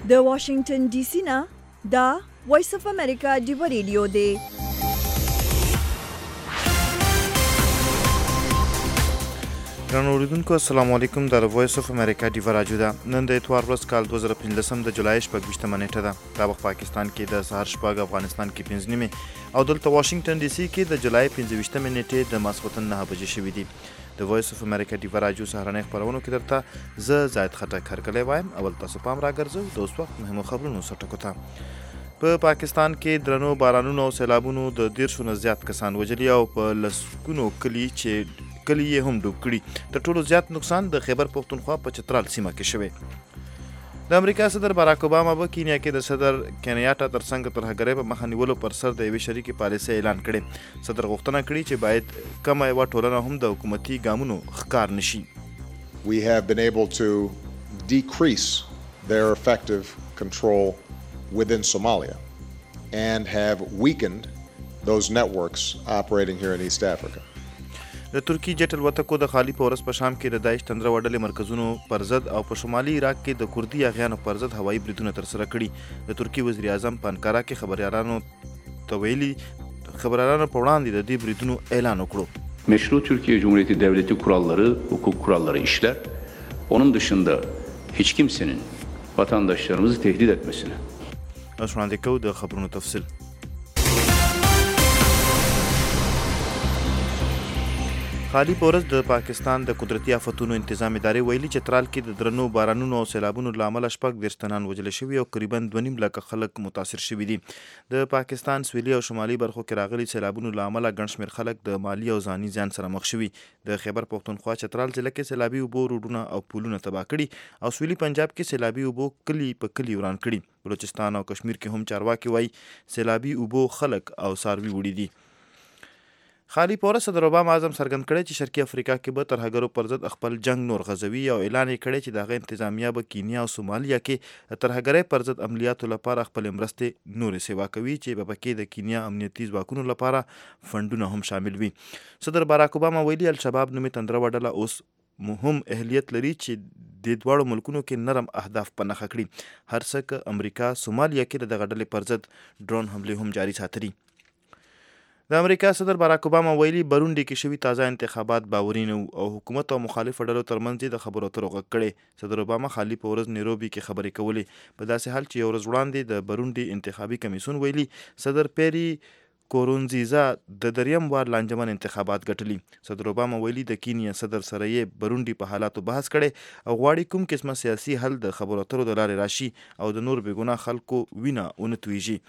د واشنگټن ډي سي نه دا وایس اف امریکا ډیو ریډیو دی. ګرانو اوریدونکو السلام علیکم. د وایس اف امریکا ډیو راډیو ده. نن د اتوار ورځ کال 2015 د جولای 28 نیټه ده. دا وخت پاکستان کې د سهار شپږ، افغانستان کې 5 نیمه او دلته واشنگټن ډي سي کې د جولای 25 نیټې د ماسخوتن 9 بجې شوې دي. د وایس اف امریکا ډیو راډیو سهارنۍ خبرونو کې درته زه زاید خټک هرکلی وایم. اول تاسو پام راګرځو د اوس وخت مهمو خبرونو سره ټکو ته. په پاکستان کې درنو بارانونو او سیلابونو د 10 نه زیات کسان وژلي او په لسګونو کلي یې هم ډوب کړي. تر ټولو زیات نقصان د خیبر پښتونخوا په چترال سیمه کې شوی. د امریکا صدر باراک اوباما په کینیا کې د صدر کینیاټا ترڅنګ ترهګرۍ په مخه نیولو پر سر د یوې شریکې پالیسۍ اعلان کړی. صدر غوښتنه کړې چې باید کمه یوه ټولنه هم د حکومتي ګامونو ښکار نشي. We have been able to decrease their effective control within Somalia and have weakened those networks operating here in East Africa. د ترکی جټ الوتکو د خالی په ورځ په شام کې د داعش تندره وډلې مرکزونو پر ضد او په شمالي عراق کې د کردي اغیانو پر ضد هوایي بریدونه ترسره کړي. د ترکی وزیر اعظم په انکارا کې خبریالانو په وړاندې د دې بریدونو اعلان وکړو. Meşru Türkiye Cumhuriyeti Devleti kuralları, hukuk kuralları işler. Onun dışında hiç kimsenin vatandaşlarımızı tehdit etmesine. اوس وړاندې کوو د خبرونو تفصیل. خالی په ورځ د پاکستان د قدرتي آفتونو انتظام ادارې ویلي چې چترال کې د درنو بارانونو او سیلابونو له امله 10 تنان وژل شوي او قریبا 2.5 لکه خلک متاثر شوي دي. د پاکستان سویلي او شمالي برخو کې راغلي سیلابونو له امله ګڼ شمېر خلک د مالي او ځاني زیان سره مخ شوي. د خیبر پښتونخوا چترال ضلع کې سیلابي اوبو روډونه او پلونه تباه کړي او سویلي پنجاب کې سیلابي اوبو کلي په کلي وران کړي. بلوچستان او کشمیر کې هم چارواکي وایي سیلابي اوبو خلک او څاروي وړي دي. خالی په ورځ صدر اوباما اعظم څرګند کړی چې شرقي افریقا کې به ترهګرو پر ضد خپل جنگ نور غځوي او اعلان یې کړی چې د هغه انتظامیه به کینیا او سومالیا کې د ترهګرۍ پر ضد عملیاتو لپاره خپل مرستې نورې سیوا کوي چې په پکې د کینیا امنیتي ځواکونو لپاره فنډونه هم شامل وي. صدر باراک اوباما ویلي الشباب نومې تندره وډله اوس مهم اهلیت لري چې د دواړو ملکونو کې نرم اهداف په نښه کړي. هر څه که امریکا سومالیا کې د دغه ډلې پر ضد ډرون حملې هم جاري ساتلي. د امریکا صدر باراک اوباما ویلي برونډي کې شوي تازه انتخابات باوري نه وو او حکومت او مخالفو ډلو ترمنځ یې د خبرو اترو غږ کړی. صدر اوباما خالی په ورځ نیروبي کې خبرې کولې. په داسې حال چې یو ورځ وړاندې د برونډي انتخابي کمیسیون ویلي صدر پیری کورونزیزا د دریم وار لانجمن انتخابات ګټلي. صدر اوباما ویلي د کینیا صدر سره یې برونډي په حالاتو بحث کړی او غواړي کوم قسمه سیاسي حل د خبرو اترو د لارې راشي او د نور بېګناه خلکو وینه ونه تویږي.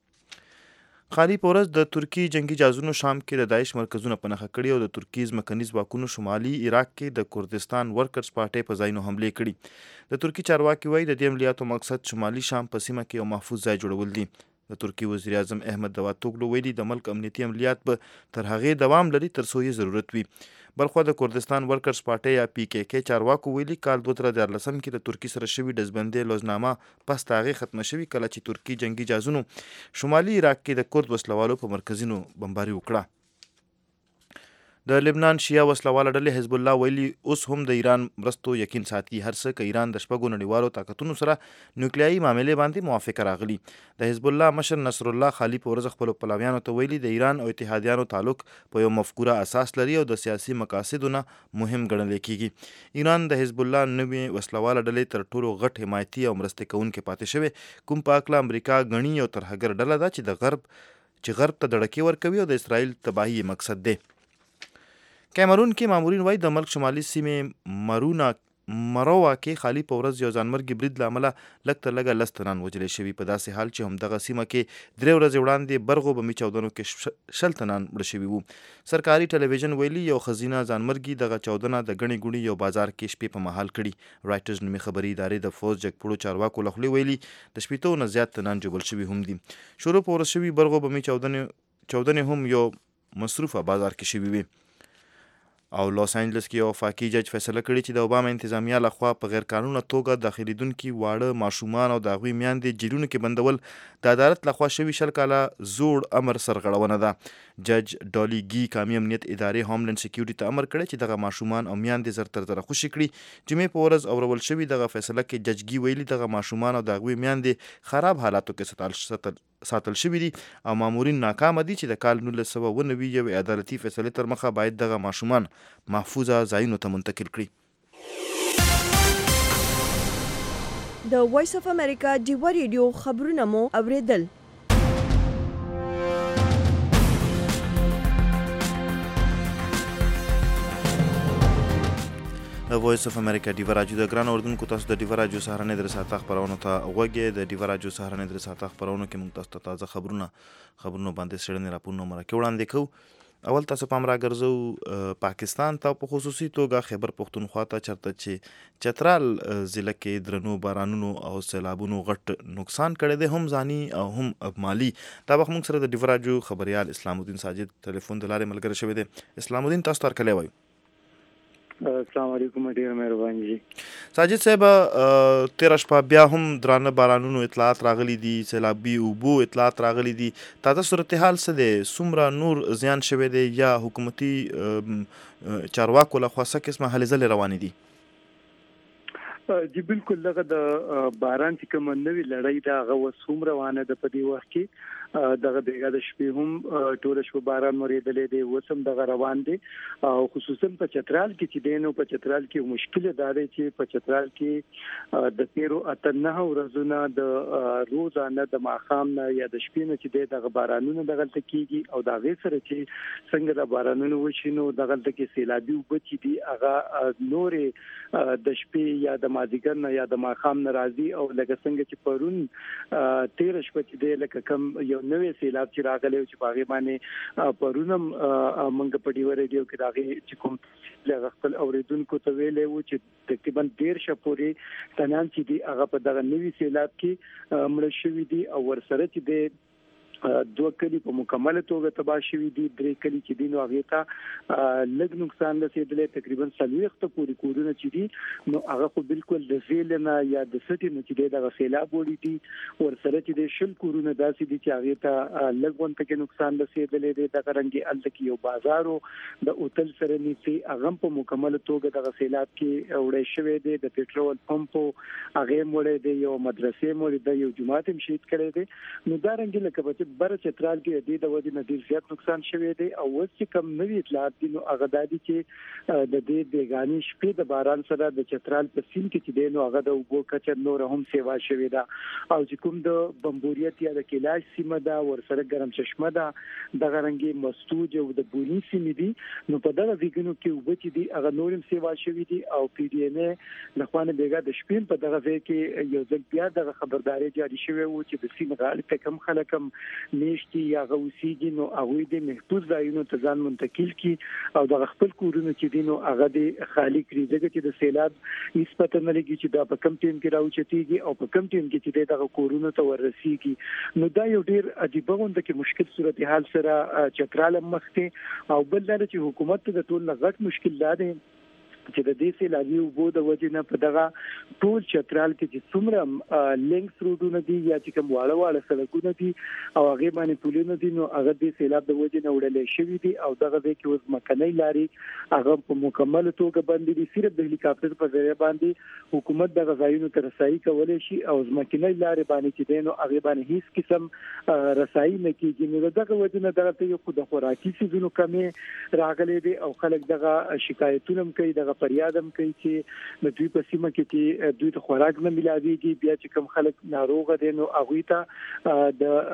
خالی په ورځ د ترکی جنگي جهازونو شام کې د داعش مرکزونه په نښه کړي او د ترکی ځمکني ځواکونو شمالي عراق کې د کردستان ورکرز پارټۍ په ځایونو حملې کړي. د ترکی چارواکي وایي د دې عملیاتو مقصد شمالي شام په سیمه کې یو محفوظ ځای جوړول دي. د ترکی وزیر اعظم احمد داوطوغلو ویلي د ملک امنیتي عملیات به تر هغې دوام لري تر څو یې ضرورت وي. بلخوا د کردستان ورکرز پارټۍ یا پی کې کې چارواکو ویلي کال 2014 کې د ترکی سره شوي ډزبندۍ لوزنامه پس د هغې ختمه شوي کله چې ترکی جنگي جهازونو شمالي عراق کې د کرد وسلوالو په مرکزونو بمباري وکړه. د لبنان شیعه وسلواله ډلې حزب الله ویلي اوس هم د ایران مرستو یقین ساتي هر څه که ایران د 6 نړیوالو طاقتونو سره نیوکلیایي معاملې باندې موافقه راغلي. د حزب الله مشر نصر الله خالی په ورځ خپلو پلویانو ته ویلي د ایران او اتحادیانو تعلق په یو مفکوره اساس لري او د سیاسي مقاصدو نه مهم ګڼل کیږي. ایران د حزب الله نوې وسلواله ډلې تر ټولو غټ حمایتي او مرستې کوونکې پاتې شوی کوم په هکله امریکا ګڼي یو ترهګر ډله ده چې غرب ته دړکې ورکوي او د اسرائیل تباهي مقصد دی. کیمرون کې مامورین وایي د ملک شمالي سیمې مروه کې خالی په ورځ یو ځانمرګي برید له امله لږ تر لږه 10 تنان وژلي شوي. په داسې حال چې همدغه سیمه کې 3 ورځې وړاندې برغو بمي چاودنو کې 10 تنان مړه شوي وو. سرکاري ټلویزیون ویلي یو ښځینه ځانمرګي دغه چاودنه د ګڼې ګوڼې یو بازار کې شپې په مهال کړي. رایټرز نومي خبري ادارې د فوز جګپوړو چارواکو له خولې ویلي د 80 نه زیات تنان ژوبل شوي هم دي. شروع په ورځ شوي برغو بمي چاودنې هم یو مصروفه بازار کې شوي وي. او لوس انجلس کې یو وفاقي جج فیصله کړې چې د اوباما انتظامیه لخوا په غیر قانونه توګه داخليدونکي واړه ماشومان او د هغوی میندې جیلونو کې بندول د عدالت لخوا شوي 20 کاله زوړ امر سرغړونه ده. جج ډالي ګي قومي امنیت ادارې هوملند سکیورټي ته امر کړی چې دغه ماشومان او میندې زر تر زره خوشي کړي. جمعې په ورځ اورول شوي دغه فیصله کې جج ګي ویلي دغه ماشومان او د هغوی میندې خراب حالاتو کې ساتل شوي دي او مامورین ناکامه دي چې د کال 1990 یو عدالتي فیصلې تر مخه باید دغه ماشومان محفوظه ځایونو ته منتقل کړي. د وایس اف امریکا ډیوا ریډیو خبرونه مو اوریدل. وایس اف امریکا ډیوا راډیو د ګران اوردونکو تاسو د ډیوا راډیو سهارنۍ د رساته خبرونو ته غوږی د ډیوا راډیو سهارنۍ د رساته خبرونو کې موږ تاسو ته تازه خبرونه باندې سړنې راپورونه مرکه وړاندې کوو. اول تاسو پام راګرځو پاکستان ته په خصوصي توګه خیبر پښتونخوا ته چرته چې چترال ضلع کې درنو بارانونو او سیلابونو غټ نقصان کړی دی هم ځاني او هم مالی. دا وخت موږ سره د ډیوا راډیو خبريال اسلام الدین ساجد ټلیفون د لارې ملګری شوی دی. اسلام الدین تاسو ته کله وایو. السلام علیکم ډیر مهرباني جی. ساجد صاحب تیر شپه بیا هم درانه بارانونو اطلاعات راغلي دي، سیلابي اوبو اطلاعات راغلي دي. تازه صورتحال څه دی؟ څومره نور زیان شوی دی یا حکومتي چارواکو لخوا څه قسمه هلې ځلې روانې دي؟ جی بالکل دغه د باران چې کوم نوې لړۍ دا هغه اوس هم روانه ده په دې وخت کې. دغه بیګا د شپې هم ټول شپه باران مریدلې دی، وسم دغه روان دي او خصوصا په چترال کې چې دینو په چترال کې مشکل ده چې په چترال کې د 13 ورځې د روزانه د ماخام نه یا د شپې نه چې دغه بارانونه دغه تکیږي او دا غي سره چې څنګه د بارانونو وشینو دغه کې سیلابي وبچي دي هغه نورې د شپې یا د مازیګر نه یا د ماخام ناراضي او لکه څنګه چې پرون 13 شپه چې لکه کم یو نوې سیلاب چې راغلی چې باغې باندې پرونم منګ په ډیو ریډیو کې راغی چې کوم لږ خپل اوریدونکو ته ویلې و چې تقریبا 13 شپوري تنان چې دی هغه په دغه نوې سیلاب کې مړ شوی دی او ورسره چې دی 2 کلی په مکمل توګه تباہ شوی دي، 3 کلی چې دینو هغه ته لږ نقصان رسیدلی، تقریبا 40 پورې کورونه چې دي نو هغه خو بالکل د زیل نه یا د سټي نه چې د سیلاب وړي دي ورسره چې د شل کورونه داسې دي چې هغه ته لږ ونته کې نقصان رسیدلی دی. د رنګي الته یو بازارو د اوتل سره نيسي هغه په مکمل توګه د سیلاب کې وړي شوی دی، د پېټرول پمپ هغه وړي دی، یو مدرسې وړي دی، یو جماعت هم شهید کړی دی. نو دا رنګي لکه بر چترال کې د وجه نډیر زیات نقصان شوی دی او اوس چې کم نوې اطلاعات دي نو هغه دادي چې د دې بیگانی شپې د باران سره د چترال په سیم کې چې دی نو هغه د وګو کچر نور هم سیوا شوی دا او چې کوم د بمبوریت یا د کلاش سیمه دا ورسره ګرم چشمه دا د غرنګي مستوج او د بونی سیمه دي نو په دغه ویګونو کې وبچ دي هغه نور هم سیوا شوی دي او پی ډی ان ا لخوانه بیګا د شپې په دغه ځای کې یو ځل بیا د خبرداري جاری شوی و چې د سیم غالي ته کم خلکم نشتی یا غوسیږي نو هغه د محفوظ ځایونو ته ځان منتقل کی او د خپل کورونو چې دینو هغه د خالی کړي دغه چې د سیلاب نسبت نه لګي چې دا په کم ټیم کې راوچتيږي او په کم ټیم کې چې دغه کورونو ته ورسیږي نو دا یو ډیر عجیب غونډه کې مشکل صورتحال سره چترال مخته او بل دا چې حکومت ته د ټول غټ مشکل ده چې د دې سیلابي وبو د وجې نه په دغه ټول چترال کې چې څومره لینکس روډونه دي یا چې کوم واړه سړکونه دي او هغه باندې پولونه دي نو هغه د سیلاب د وجې نه وړلې شوی دي او دغه ځای کې اوس مکنۍ لاري هغه په مکمل توګه باندې دي. صرف د هلیکاپټر په ذریعہ باندې حکومت دغه ځایونو ته رسایي کولای شي او مکنۍ لاري باندې چې دینو هغه باندې هیڅ قسم رسایي نه کیږي. نو دغه وجې نه دغه ته یو د خوراکي سيزونو کمې راغلي دي او خلک دغه شکایتونه کوي دغه فریادم کوي چې د دوی په سیمه کې چې دوی ته خوراک نه ملاويږي بیا چې کوم خلک ناروغ دي نو هغه ته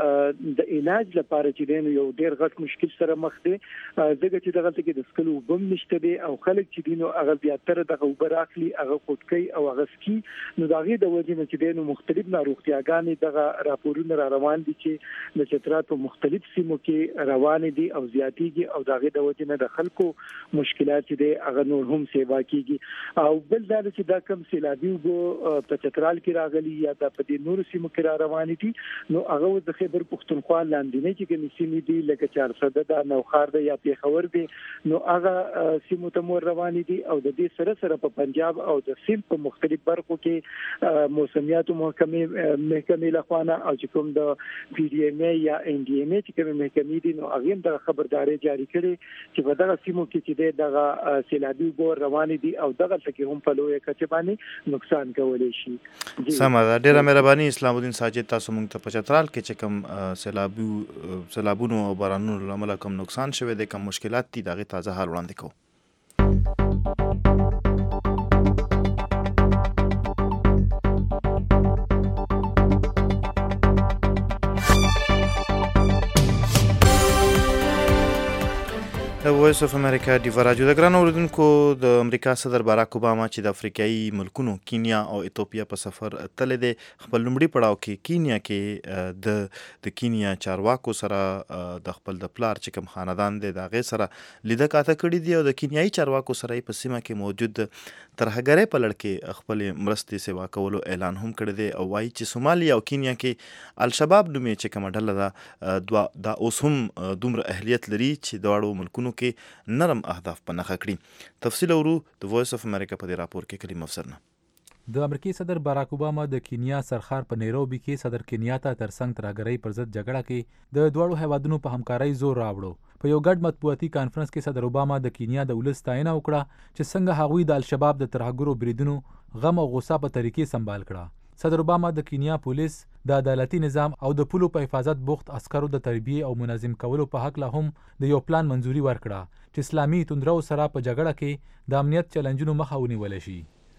د علاج لپاره چې دین یو ډیر غټ مشکل سره مخ دي دغه چې دغه کې د سکلو وبم نشته دي او خلک چې دینو هغه بیا تر دغه وبر اخلي هغه خودکي او هغه سکي نو دغه د وجې نه چې دینو مختلف ناروغتیاګانې دغه راپورونه را روان دي چې د چترال په مختلف سیمو کې روان دي او زیاتېږي او دغه د وجې نه د خلکو مشکلات دي هغه نور هم تباہ کیږي او بل دا چې دا کم سیلابي وګ په چترال کې راغلي یا د پدې نور سیمو کې را روان دي نو هغه د خیبر پختونخوا لاندې نه چې کوم سیمې دي لکه 400 د نوخار د یا پیښور دي نو هغه سیمو ته مور روان دي او د دې سره په پنجاب او د سیند په مختلف برخو کې موسمیات محکمې لخوا او چې کوم د پی ډی ایم ای یا ان ډی ایم ای چې کوم محکمې دي نو هغه د خبرداري جاری کړي چې په دغه سیمو کې چې دغه سیلابي ګور روان دي او دغه څخه هم په لوی کچه باندې نقصان کولای شي. سمه ده، ډیره مهرباني اسلام الدین ساجد، تاسو موږ ته په چترال کې چې کوم سیلابونو او بارانونو له امله کوم نقصان شوی دی، کوم مشکلات دي، دغه تازه حال وړاندې کوو. د وایس اف امریکا ډیوا راډیو د ګران اوریدونکو، د امریکا صدر باراک اوباما چې د افریقایي ملکونو کینیا او ایتوپیا په سفر تللی دی، خپل لومړي پړاو کې کینیا کې د کینیا چارواکو سره د خپل د پلار چې کوم خاندان دی د هغې سره لیده کاته کړي دي او د کینیایي چارواکو سره یې په سیمه کې موجود ترهګرۍ په لړ کې خپلې مرستې سیوا کولو اعلان هم کړی دی او وایي چې سومالیا او کینیا کې الشباب نومې چې کومه ډله ده دا اوس هم دومره اهلیت لري چې دواړو ملکونو کې نرم اهداف په نښه کړي. تفصیل اورو د وایس اف امریکا په دې راپور کې کلیم افسر نه. د امریکای صدر باراک اوباما د کینیا سرخار په نیروبي کې صدر کینیاتا ترڅنګ ترهګرۍ پر ضد جګړه کې د دواړو هیوادونو په همکارۍ زور راوړو. په یو ګډ مطبوعاتي کانفرنس کې صدر اوباما د کینیا د ولس ستاینه وکړه چې څنګه هغوی د الشباب د ترهګرو بریدونو غم او غصه په طریقې سمبال کړه. صدر اوباما د کینیا پولیس، د عدالتي نظام او د پولو په حفاظت بوخت عسکرو د تربیې او منظم کولو په حق له هم د یو پلان منځوري ورکړه چې اسلامي توندرو سره په جګړه کې د امنیت چیلنجونو مخه ونیول شي.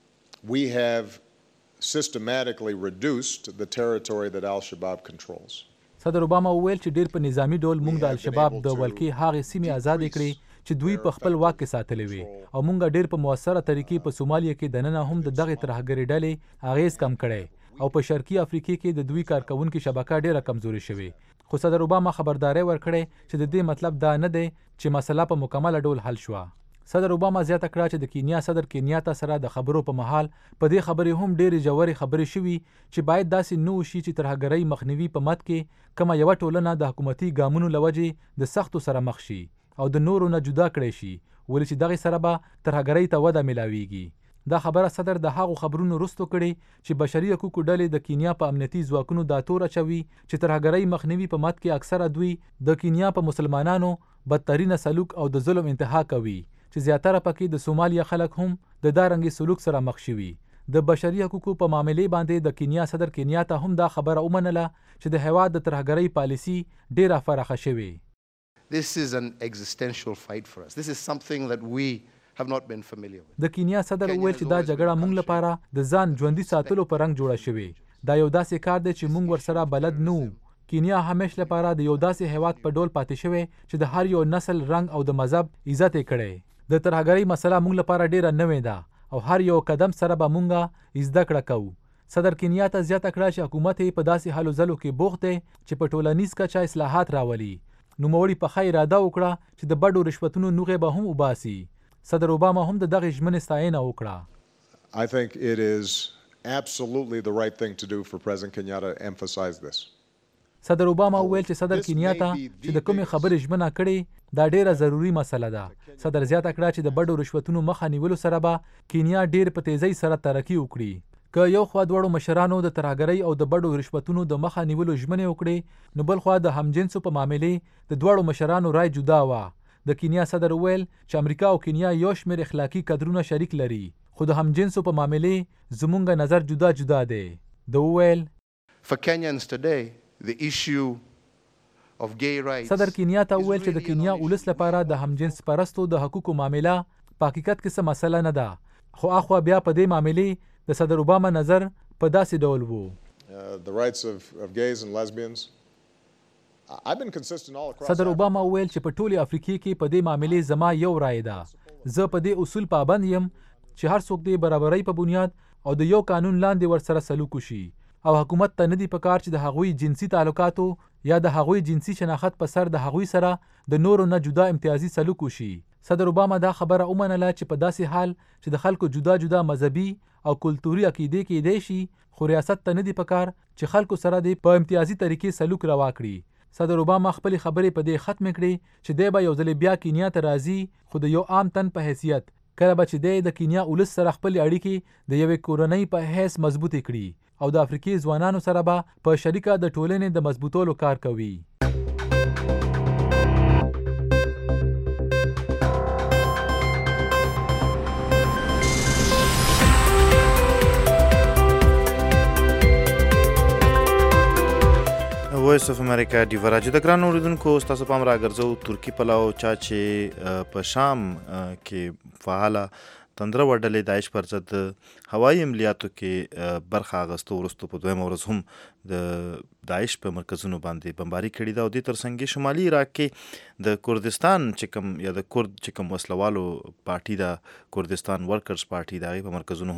We have systematically reduced the territory that al-Shabaab controls. صدر اوباما وویل چې ډیر په نظامی ډول موږ د الشباب د ولکې هغې سیمې آزادې کړې چې دوی په خپل واک کې ساتلې وي او موږ ډیر په موثره طریقې په سومالیا کې دننه هم د دغې ترهګرۍ ډلې اغیز کم کړی او په شرقي افریقا کې د دوی کارکونکو شبکه ډیره کمزوري شوې. خو صدر اوباما خبرداري ورکړې چې د دې مطلب دا نه دی چې مسله په مکمل ډول حل شوه. صدر اوباما زیاته کړه چې د کینیا صدر کینیاتا سره د خبرو په مهال په دې خبرې هم ډېرې ژورې خبرې شوي چې باید داسې نه وشي چې ترهګرۍ مخنیوي په مد کې کومه یوه ټولنه د حکومتي ګامونو له وجې د سختو سره مخ شي او د نورو نه جدا کړی شي، ولې چې دغې سره به ترهګرۍ ته وده میلاویږي. دا خبره صدر د هغو خبرونو رستو کړي چې بشري حقوقو ډلې د کینیا په امنیتي ځواکونو دا تور اچوي چې ترهګرۍ مخنیوي په مد کې اکثره دوی د کینیا په مسلمانانو بدترینه سلوک او د ظلم انتها کوي چې زیاتره پکې د سومالیا خلک هم د دارنګي سلوک سره مخ شوي. د بشري حقوقو په معاملې باندې د کینیا صدر کینیاتا هم دا خبره ومنله چې د هیواد د ترهګرۍ پالیسي ډیره فرخه شوې. This is an existential fight for us. This is something that we have not been familiar with. د کینیا صدر وویل چې دا جګړه موږ لپاره د ځان ژوندي ساتلو په رنګ جوړه شوې. دا یو داسې کار دی چې موږ ورسره بلد نه وو. کینیا همیش لپاره د یو داسې هیواد په ډول پاتې شوی چې د هر یو نسل، رنګ او د مذهب عزت یې کړی. د ترهګرۍ مسله موږ لپاره ډیره نوې ده او هر یو قدم سره به موږ زده کړه کوو. صدر کینیاتا زیاته کړه چې حکومت یې په داسې هلو ځلو کې بوخت دی چې په ټولنیز کچه اصلاحات راولي. نوموړي په ښه اراده وکړه چې د بډو رشوتونو نوغې به هم وباسي. صدر اوباما هم د دغې ژمنې ستاینه وکړه. I think it is absolutely the right thing to do for President Kenyatta to emphasize this. صدر اوباما وویل چې صدر کینیاتا چې د کومې خبرې ژمنه کړې دا ډیره ضروري مسله ده. صدر زیاته کړه چې د بډو رشوتونو مخه نیولو سره به کینیا ډیر په تیزۍ سره ترقي وکړي. که یو خوا دواړو مشرانو د ترهګرۍ او د بډو رشوتونو د مخه نیولو ژمنې وکړي، نو بل خوا د همجنسو په معاملې د دواړو مشرانو رای جدا وه. د کینیا صدر وویل چې امریکا او کینیا یو شمېر اخلاقي قدرونه شریک لري، خو د همجنسو په معاملې زمونږ نظر جدا جدا دی. د وویل For Kenyans today, the issue of gay rights. صدر کینیاتا وویل چې د کینیا ولس لپاره د همجنس پرستو د حقوقو معامله په حقیقت کې څه مسله نه ده، خو اخوا بیا په دې معاملې د صدر اوباما نظر په داسې ډول وو. The rights of gays and lesbians. I've been consistent all across. صدر اوباما وویل چې په ټولې افریقې کې په دې معاملې زما یو رای ده. زه په دې اصول پابند یم چې هر څوک د برابرۍ په بنیاد او د یو قانون لاندې ورسره سلوک وشي او حکومت ته نه دی پکار چې د هغوی جنسي تعلقاتو یا د هغوی جنسي شناخت په سر د هغوی سره د نورو نه جدا امتیازي سلوک وشي. صدر اوباما دا خبره ومنله چې په داسې حال چې د خلکو جدا جدا مذهبي او کلتوري عقیدې کېدای شي، خو ریاست ته نه دی پکار چې خلکو سره دی په امتیازي طریقې سلوک روا کړي. صدر اوباما خپلې خبرې په دې ختم کړې چې دی به یو ځل بیا کینیا ته راځي، خو د یو عام تن په حیثیت، کله به چې دی د کینیا ولس سره خپلې اړیکې د یوې کورنۍ په حیث مضبوطې کړي او د افریقي ځوانانو سره به په شریکه د ټولنې د مضبوطولو کار کوي. وایس اف امریکا ډیوا راډیو د ګران اوریدونکو ستاسو پام راګرځو ترکی پلاو چا چې په شام کې فعاله تندره وډلې داعش پر ضد هوایي عملیاتو کې برخه اخیستو وروسته په دویمه ورځ هم د داعش په مرکزونو باندې بمباري کړې ده او دې ترڅنګ شمالي عراق کې د کردستان چې کوم یا د کرد چې کوم وسلوالو پارټي ده، کردستان ورکرز پارټي د هغې په مرکزونو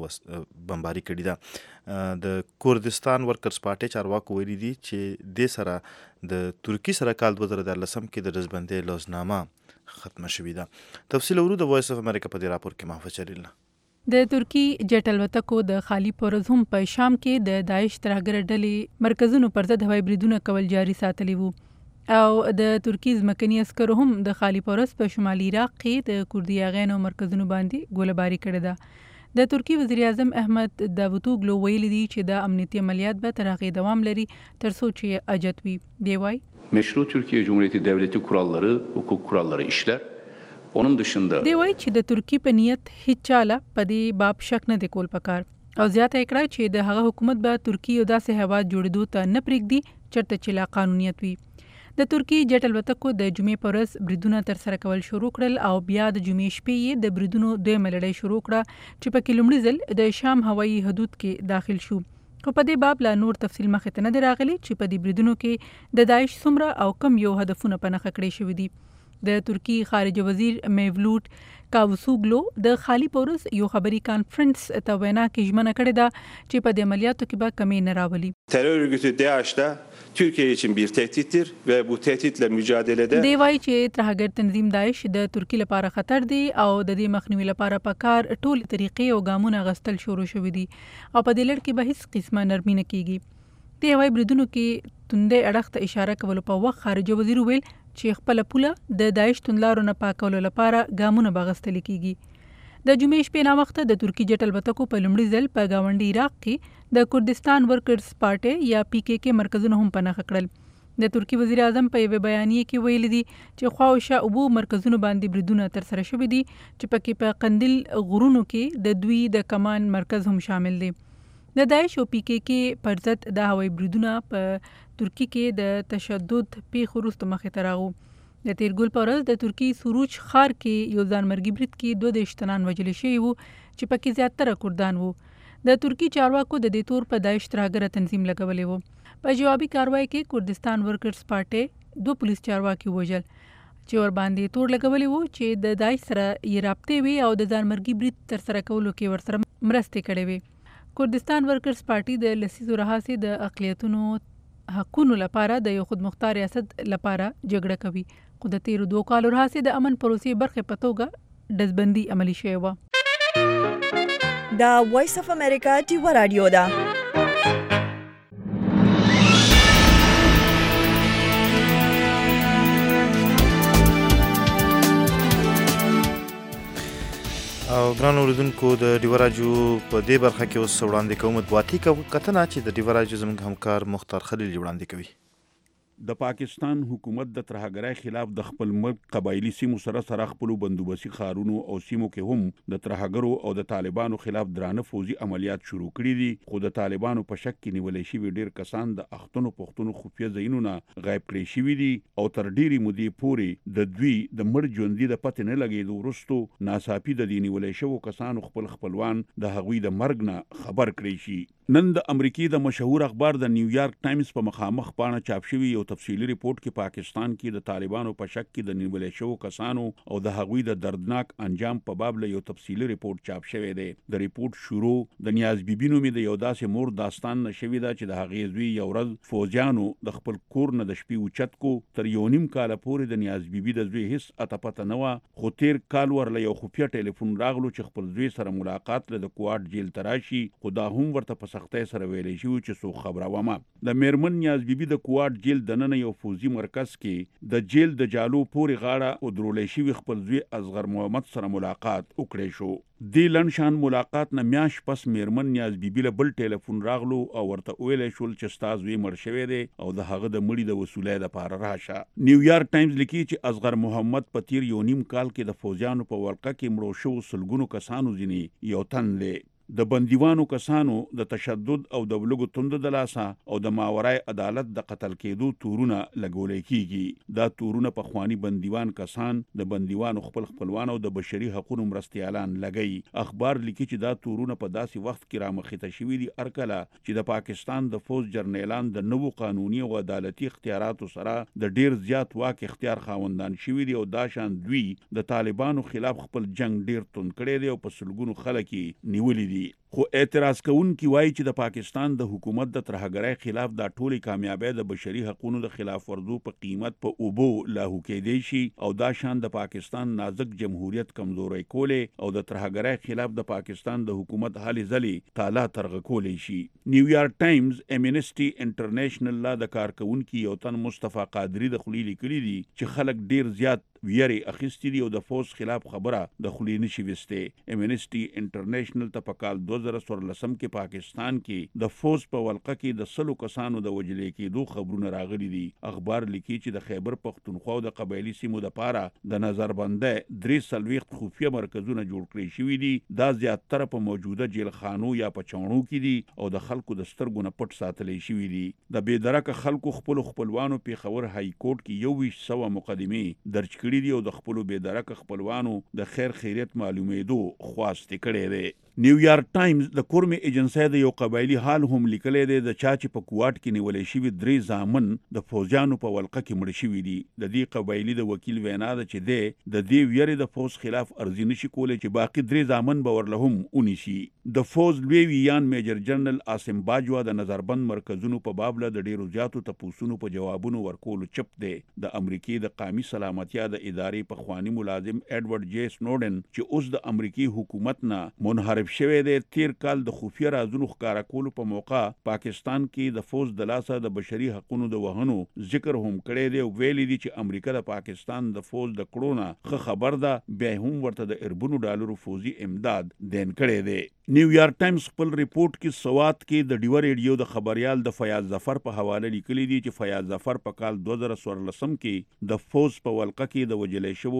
هم بمباري کړې ده. د کردستان ورکرز پارټي چارواکو ویلي دي چې دې سره د ترکي سره کال 2013 کې د ډزبندۍ لوزنامه ختمه شوې ده. تفصیل ورو د وایس اف امریکا په دې راپور کې محفوظ چریل. د ترکی جټ الوتکو د خالی پرز هم په شام کې د داعش ترهګر ډلې مرکزونو پر ضد هوایي بریدونه کول جاري ساتلی وو او د ترکی ځمکني عسکرو هم د خالی پرز په شمالي عراق کې د کردي اغینو مرکزونو باندې ګوله‌باري کړې ده. د ترکی وزیر اعظم احمد داوتوګلو ویلي دي چې د امنیتي عملیات به تر هغې دوام لري تر څو چې اجت وي. دی وایي meşru Türkiye Cumhuriyeti Devleti kuralları, hukuk kuralları işler. Onun dışında دی وایي چې د ترکی په نیت هیڅ چاله په دې باب شک نه دی کول پکار او زیاته یې کړه چې د هغه حکومت به ترکی یو داسې هیواد جوړېدو ته نه پرېږدي چېرته چې لا قانونیت وي. د ترکی جټ الوتکو د جمعې په ورځ بریدونه ترسره کول شروع کړل او بیا د جمعې شپې یې د بریدونو دویمه لړۍ شروع کړه چې پکې لومړي ځل د شام هوایي حدود کې داخل شو. خو په دې باب لا نور تفصیل مخې ته نه دی راغلی چې په دې بریدونو کې د داعش څومره او کم یو هدفونه په نښه کړي شوي دي. د ترکی خارجه وزیر میولوت کاوسوګلو د خالی پورس یو خبري کانفرنس ته وینا کې ژمنه کړې ده چې په دې عملیاتو کې به کمی نه راولي. Terör örgütü DAEŞ da Türkiye için bir tehdittir ve bu tehditle mücadelede دی وایي چې ترهګر تنظیم داعش د ترکی لپاره خطر دی او د دې مخنیوي لپاره پکار ټول طریقې او ګامونه غستل شروع شوي دي او په دې لړ کې به هیڅ قسمه نرمي نه کیږي. د هوایي بریدونو کې توندې اړخ ته اشاره کولو په وخت خارجه وزیر ویل چې خپل پوله د داعش توندلارو نه پاکولو لپاره ګامونه بغستل کیږي. د جمعې شپې ناوخته د ترکی جټ الوتکو په لومړي ځل په گاونډي عراق کې د کردستان ورکرز پارټي یا پی کې کې مرکزونه هم پناه کړل. د ترکی وزیر اعظم په یوه بیانیه کې ویلي دي چې خواوشا اوبو مرکزونو باندې بریدونه ترسره شوي دي چې پکې په قندیل غرونو کې د دوی د کمان مرکز هم شامل دی. د داعش او پی کې کې پر ضد د هوایي بریدونه په ترکی کې د تشدد پیښو وروسته مخې ته راغلو. د تیرګل په ورځ د ترکی سروج ښار کې یو ځانمرګي برید کې 22 تنان وژل شوي وو چې پکې زیاتره کردان وو. د ترکی چارواکو د دې تور په داعش ترهګره تنظیم لګولې وو. په جوابي کاروای کې کردستان ورکرز پارټي 2 پولیس چارواکي وژل چې ور باندې تور لګولې وو چې د داعش سره یې رابطې وي او د ځانمرګي برید ترسره کولو کې ورسره مرستې کړې وي. کردستان ورکرز پارټي د لسیزو راهیسې د اقلیتونو حقونو لپاره د یو خودمختار ریاست لپاره جګړه کوي خو د تیرو 2 کالو راهیسې د امن پروسې برخې په توګه ډزبندي عملي شوې وه. دا وایس اف امریکا ډیوا راډیو ده. او ګران اوریدونکو د ډیوا راډیو په دې برخه کې اوس وړاندې کوم مطبوعاتي کتنه چې د ډیوا راډیو زموږ همکار مختار خلیل وړاندې کوي. د پاکستان حکومت د ترهګرۍ خلاف د خپل ملک قبایلی سیمو سره خپل بندوبستي ښارونو او سیمو کې هم د ترهګرو او د طالبانو خلاف درانه فوزي عملیات شروع کړي دي خو د طالبانو په شک کې نیولې شوي ډیر کسان د اختونو پښتونو خفیه ځایونو غایب کړي شوي دي او تر ډیرې مودې پورې د دوی د مړ ژوندي د پته نه لګېدو وروسته ناڅاپي د دې نیولې شوو کسانو خپلوان د هغوی د مرګ نه خبر کړي شي. نن د امریکای د مشهور اخبار د نیویارک ټایمز په مخامخ پاڼه چاپ شوی یو تفصیلی ریپورت کې پاکستان کې د طالبانو په شک کې د نیولې شوو کسانو او د هغوی د دردناک انجام په باب له یو تفصیلی ریپورت چاپ شوی دی. د ریپورت شروع د نیاز بیبي نومې د یو داسې مور داستان نشوي دا چې د هغې زوی یو ورځ فوجیانو د خپل کور نه د شپې اوچت کو. تر یو نیم کال پورې د نیاز بیبي د زوی هیڅ اتپته نه وه، خو تیر کال ورله یو خفیه ټلیفون راغلو چې خپل زوی سره ملاقات له د کوارټ جیل ته راشي، خو دا هم ورته په سختۍ سره ویلی شوي چې څوک خبره ومه. د میرمن نیاز بیبي د کوارټ جیل دننه یو فوزي مرکز کې د جیل د جالو پورې غاړه ودرولی شوي خپل زوی اصغر محمد سره ملاقات وکړی شو. دې لنډشان ملاقات نه میاشت پس میرمن نیاز بیبي له بل ټلیفون راغلو او ورته ویلی شول چې ستا زوی مړ شوی دی او د هغه د مړي د وصولۍ دپاره راشه. نیویارک ټایمز لیکي چې اصغر محمد په تیر یو نیم کال کې د فوجیانو په ولقه کې مړو شوو سلګونو کسانو ځینې یو تن دی. د بندیوانو کسانو د تشدد او د لږو توندو د لاسه او د ماورای عدالت د قتل کېدو تورونه لګولی کیږي. دا تورونه په خوانی بندیوان کسان، د بندیوانو خپلوان او د بشري حقوقو مرستیالان لګي. اخبار لیکي چې دا تورونه په داسې وخت کې رامخته شوي دي ارکله چې د پاکستان د فوج جرنیلان د نوو قانوني او عدالتي اختیاراتو سره د ډیر زیات واک اختیار خاوندان شوي دي او دا شان دوی د طالبانو خلاف خپل جنگ ډیر توند کړی دی او په سلګونو خلک نیولي دي. خو اعتراض کوونکي وایي چې د پاکستان د حکومت د ترهګرۍ خلاف دا ټولې کامیابۍ د بشري حقوقو د خلاف ورزو په قیمت په اوبو لاهو کېدی شي او دا شان د پاکستان نازک جمهوریت کمزوری کولی او د ترهګرۍ خلاف د پاکستان د حکومت هلې ځلې تالا ترغه کولی شي. نیویارک ټایمز امنسټي انټرنیشنل لا د کارکونکي یو تن مصطفی قادری د خولي لیکلي دي چې خلک ډیر زیات ویری اخیستی دی او د فوج خلاف خبره د خولي نشي وسته. امنسټي انټرنیشنل ته په کال 2014 کې پاکستان کې د فوج په ولقه کې د 100 کسانو د وجلې کېدو خبرونه راغلي دي. اخبار لیکي چې د خیبر پختونخوا د قبایلی سیمو لپاره د نظربندۍ 43 خفیه مرکزونه جوړ کړی شوي دي. دا زیاتره په موجوده جیل خانو یا په چاڼو کې دي او د خلکو د سترګو نه پټ ساتلی شوي دي. د بېدرکه خلکو خپلوانو پیښور های کورټ کې 2100 مقدمې درج کړي دي او د خپلو بېدرکه خپلوانو د خیر خیریت معلومېدو خواست کړی دی. نیویارک ټایمز د کورمې ایجنسۍ د یو قبایلي حال هم لیکلی دی د چا چې په کوواټ کې نیولې شوي 3 زامن د فوجیانو په ولقه کې مړه شوي دي. د دې قبایلي د وکیل وینا ده چې دی د دې ویرې د فوج خلاف ارزي نشي کولی چې باقي 3 زامن به ورله هم ونیسي. د فوج لوی ویان میجر جنرال عاصم باجوا د نظربند مرکزونو په باب له د ډیرو زیاتو تپوسونو په جوابونو ورکولو چپ دی. د امریکای د قومي سلامتیا د ادارې پخوانی ملازم ایډورډ جی سنوډن چې اوس د امریکای حکومت نه منحرف شوی دی تیر کال د خفیه رازونو ښکارا کولو په موقع پاکستان کې د فوج د لاسه د بشري حقوقو د وهنو ذکر هم کړی دی او ویلي دي چې امریکا د پاکستان د فوج د کړونه ښه خبر ده، بیا هم ورته د اربونو ډالرو فوجي امداد دین کړی دی. نیویارک ټایمز خپل ریپورت کې سوات کې د ډیوه ریډیو د خبريال د فیاض ظفر په حواله لیکلي دي چې فیاض ظفر په کال 2014 کې د فوج په ولقه کې د وجلې شوو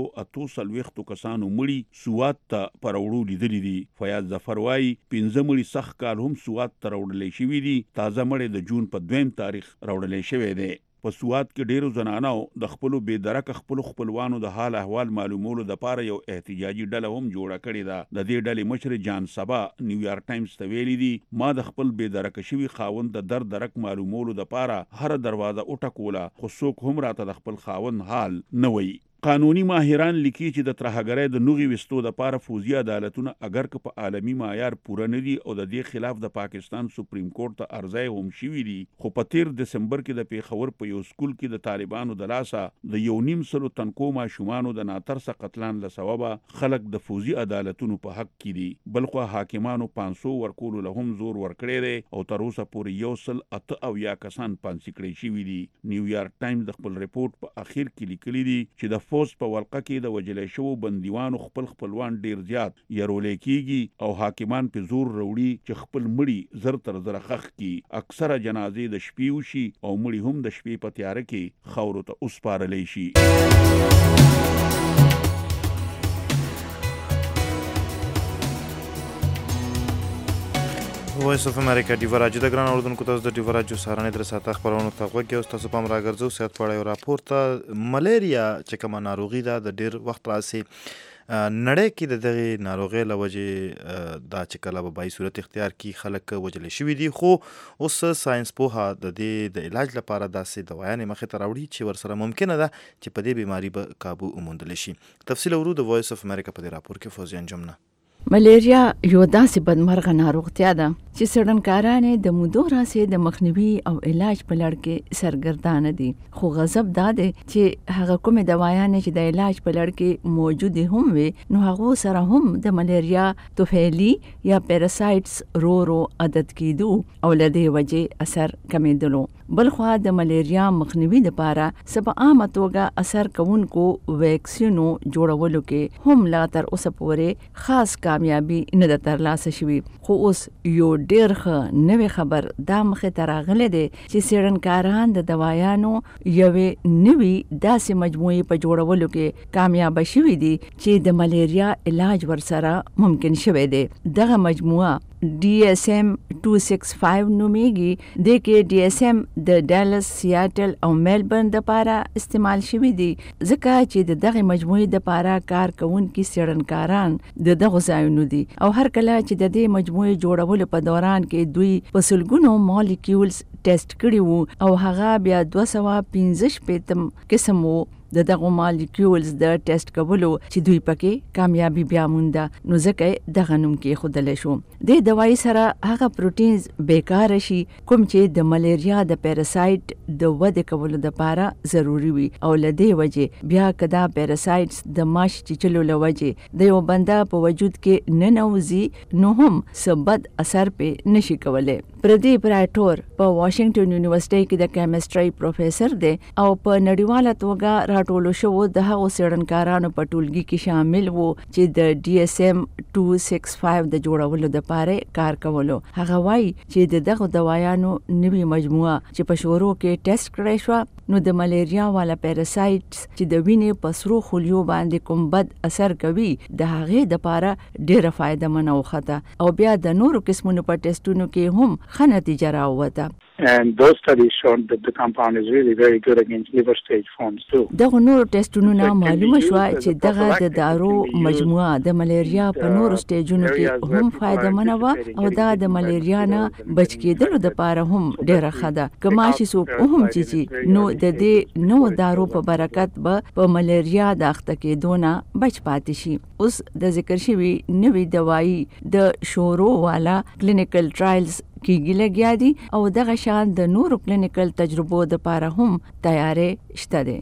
28 کسانو مړي سوات ته پروړو لیدلي دي. فیاض ظفر وايي 15 مړي سخت کال هم سوات ته راوړلې شوي دي. تازه مړي د جون په 2 تاریخ راوړلې شوی دی. په سوات کې ډیرو زنانو د خپلو بېدرکه خپلوانو د حال احوال معلومولو دپاره یو احتجاجي ډله هم جوړه کړې ده. د دې ډلې مشر جان سبا نیویارک ټایمز ته ویلي دي ما د خپل بېدرکه شوي خاوند د درک معلومولو دپاره هر دروازه وټکوله خو څوک هم راته د خپل خاوند حال نه وایي. قانوني ماهران لیکي چې د ترهګرۍ د نوغي وستو لپاره فوجي عدالتونه اگر که په عالمي معیار پوره نه دي او د دې خلاف د پاکستان سپریم کورټ ته ارزای هم شوي دي، خو په 13 دسمبر کې د پیښور په یو سکول کې د طالبانو د لاسه د 1.5 تنکو ماشومانو د ناترسه قتلان له سببه خلک د فوجي عدالتونو په حق کې دي. بلخو حاکمانو 500 ورکولو له هم زور ورکړی دی او تر اوسه پورې 108 کسان پانسي کړی شوي دي. نیویارک ټایمز د خپل ریپورت په اخر کې لیکلي دي چې د فوج په ولقه کې د وجلې شوو بندیوانو خپلوان ډیر زیات يرولې کیږي او حاکمان په زور وروړي چې خپل مړي زر تر زر خخ کی. اکثره جنازې د شپې وشي او مړي هم د شپې په تیاره کې خاورو ته وسپارلې شي. وایس اف امریکا ډیو راجو د ګران اوردونکو تاسو د ډیو راجو سهارنې در ساته خبرونه ته غوږی او تاسو پام راګرځو صحت په اړه یو راپور ته ملیریا چې کومه ناروغي ده د ډیر وخت راسي نړۍ کې د دغه ناروغۍ له وجې دا چې کله به بای صورت اختیار کی خلک وجل شوي دي، خو اوس ساينس پوها د دې د علاج لپاره داسې دوايانې مخې ته راوړي چې ورسره ممکنه ده چې په دې بیماری به قابو وموندل شي. تفصیل ورو د وایس اف امریکا په دې راپور کې فوزي انجمنه. ملیریا یو داسې بدمرغه ناروغتیا ده چې څېړنکاران د مودو راهیسې د مخنیوي او علاج په لړ کې سرګردانه دي، خو غضب دا دی چې هغه کومې دوايانې چې د علاج په لړ کې موجودې هم وي نو هغو سره هم د ملیریا طفیلي یا پیراسایټس رو عادت کېدو او له دې وجې اثر کمیدلو. بلخوا د ملیریا مخنیوي لپاره سبا عامه توګه اثر کوونکو ویکسینو جوړولو کې هم لا تر اوسه پورې خاص کامیابی نه ده ترلاسه شوې، خو اوس یو ډېر ښه نوې خبر دا مخې ته راغلی دی چې څېړنکاران د دوايانو یوې نوې داسې مجموعې په جوړولو کې کامیابه شوي دي چې د ملیریا علاج ورسره ممکن شوی دی. دغه مجموعه DSM 265 نومیږي. د کې DSM د ډالس، سیاتل او میلبرن د لپاره استعمال شوی دی ځکه چې د دغه مجموعې د لپاره کار کوونکي څېړنکاران د دغه ځایونو دي او هر کله چې د دې مجموعې جوړولو په دوران کې دوی په سلګونو مالیکولز ټیسټ کړي وو او هغه بیا 215 قسم وو د دغه مالیکولز د ټیسټ کولو چې دوی پکې کامیابی بیا مونده، نو ځکه دغه نوم کې خودل شو. د دوايي سره هغه پروتینز بیکار شي کوم چې د ملیریا د پیراسایټ د وده کولو لپاره ضروری وي او لدې وجه بیا کدا پیراسایټس د ماش چلو لوجه د یو بنده په وجود کې ننوزي نو هم سبد اثر په نشي کوله. پردیپ رایټور په واشنگټن یونیورسيټي کې د کیمستري پروفیسر دی او په نړیواله توګه راټولو شو د هغو څېړنکارانو په ټولګي کې شامل وو چې د DSM 265 د جوړولو لپاره کار کولو. هغه وایي چې د دغه دوايانو نوې مجموعه چې په شورو کې ټیسټ کړی شو نو د ملیریا والا پیراسایټس چې د وینې په سرو خلیو باندې کوم بد اثر کوي د هغې دپاره ډېره فایده منوخته او بیا د نورو قسمونو په ټیسټونو کې هم ښه نتیجه راووته. And those studies showed that the compound is really very good against liver stage forms too. دغه نورو ټیسټونو نه معلومه شوه چې دغه د دارو مجموعه د ملیریا په نورو سټیجونو کې هم فایدهمنه وه او دا د ملیریا نه بچ کېدلو دپاره هم ډېره ښه ده. که ماشي څوک هم چیچي نو د دې نوو دارو په برکت به په ملیریا د اخته کېدو نه بچ پاتې شي. اوس د ذکر شوي نوې دوایي د شورو والا کلینیکل ټرایلز کېږي لګیا دي او دغه شان د نورو کلینیکل تجربو دپاره هم تیارې شته دي.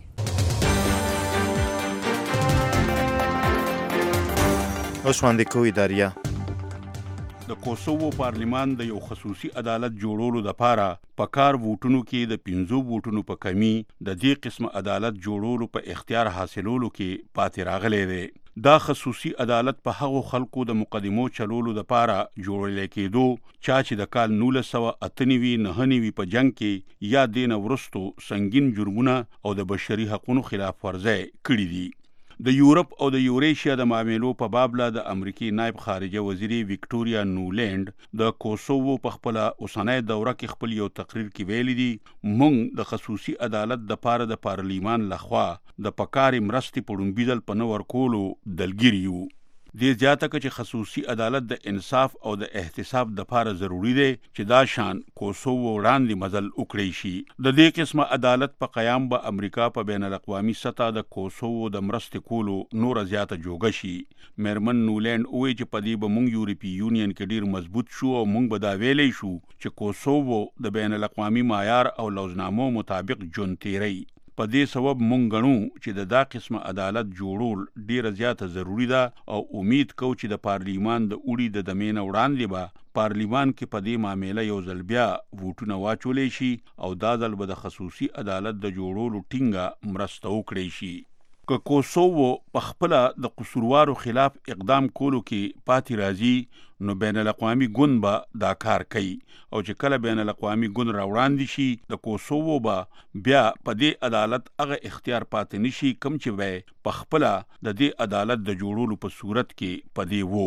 اوس وړاندې کوي داریا. د کوسوو پارلیمان د یو خصوصي عدالت جوړولو لپاره په کار ووټونو کې د 15 ووټونو په کمی د دې قسم عدالت جوړولو په اختیار حاصلولو کې پاتې راغلی دی. دا خصوصي عدالت په هغو خلکو د مقدمو چلولو لپاره جوړل کېدو چا چې د کال 1998 په جنگ کې یا دین ورستو سنگین جرمونه او د بشري حقوقو خلاف ورزي کړی دي. د یورپ او د یوریشیا د معاملو په بابله د امریکای نائب خارجه وزیری وکټوریا نولند د کوسوو په خپل اوسنۍ دوره کې خپل یو تقریر کې ویلي دي موږ د خصوصي عدالت د پاره د پارلیمان لخوا د پکاري مرستې په ډومبیدل په نور کولو دلګری یو. دې زیاته چې خصوصي عدالت د انصاف او د احتساب د لپاره ضروری دی چې دا شان کوسوو وړاندې مزل وکړي شي. د دې قسمه عدالت په قیام به امریکا په بین الاقوامي سطح د کوسوو د مرستې کولو نور زیاته جوګه شي. میرمن نولند وایي چې په دې به موږ یورپی یونین کې ډیر مضبوط شو او موږ به دا ویلی شو چې کوسوو د بین الاقوامي معیار او لوزنامو مطابق ژوند تیری. په دې سبب مونږ غنو چې دا قسمه عدالت جوړول ډیره زیاته ضروری ده او امید کو چې د پارلیمان د اوړي د دمینه وړاندې به پارلیمان کې په دې معاملې یو ځل بیا ووټونه واچولې شي او دا ځل به د خصوصي عدالت د جوړولو ټینګه مرسته وکړي شي. که کوسوو په خپل د قصوروارو خلاف اقدام کولو کې پاتې راځي نو بین الاقوامي ګوند به دا کار کوي او چې کله بین الاقوامي ګوند راوړاندې شي د کوسوو به بیا په دې عدالت هغه اختیار پاتې نشي کوم چې به په خپل د دې عدالت د جوړولو په صورت کې پدې وو.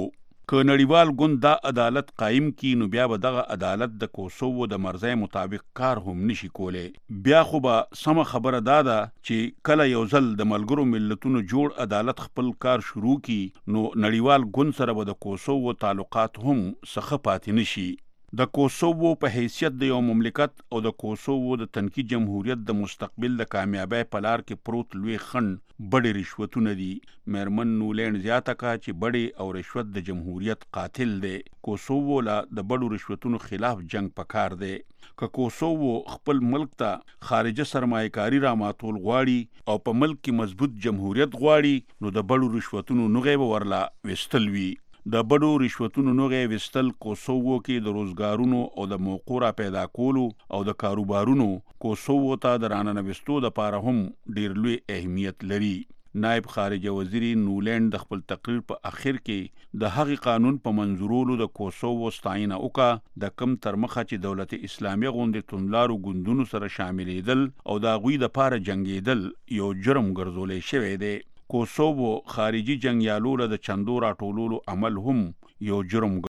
که نړیوال ګوند دا عدالت قایم کی نو بیا به دغه عدالت د کوسوو د مرزۍ مطابق کار هم نشي کولی. بیا خو به سمه خبره دا ده چې کله یو ځل د ملګرو ملتونو جوړ عدالت خپل کار شروع کی نو نړیوال ګوند سره به د کوسوو تعلقات هم څخه پاتې نشي. د کوسوو په حیثیت د یو مملکت او د کوسوو د تنکي جمهوریت د مستقبل د کامیابی په لار کې پروت لوی خنډ بډې رشوتونه دي. میرمن نولینډ زیاته کړه چې بډې او رشوت د جمهوریت قاتل دی. کوسوو لا د بډو رشوتونو خلاف جنگ پکار دی. که کوسوو خپل ملک ته خارجه سرمایه‌کاري راماتول غواړي او په ملک کې مضبوط جمهوریت غواړي نو د بډو رشوتونو نغې به ورلا وستل وي. د بډو رشوتونو نغې وستل کوسوو کې د روزګارونو او د موقع را پیدا کولو او د کاروبارونو کوسوو ته د راننوستو لپاره هم ډیر لوی اهمیت لري. نائب خارجه وزیر نولینډ د خپل تقریر په اخر کې د هغې قانون په منظورولو د کوسوو ستاینه وکړه د کم تر مخه چې دولت اسلامي غوندې توندلارو ګوندونو سره شاملېدل او د هغوی دپاره جنګېدل یو جرم ګرځولی شوی دی. کوسوو خارجي جنګیالو له د چندو راټولولو عمل هم یو جرم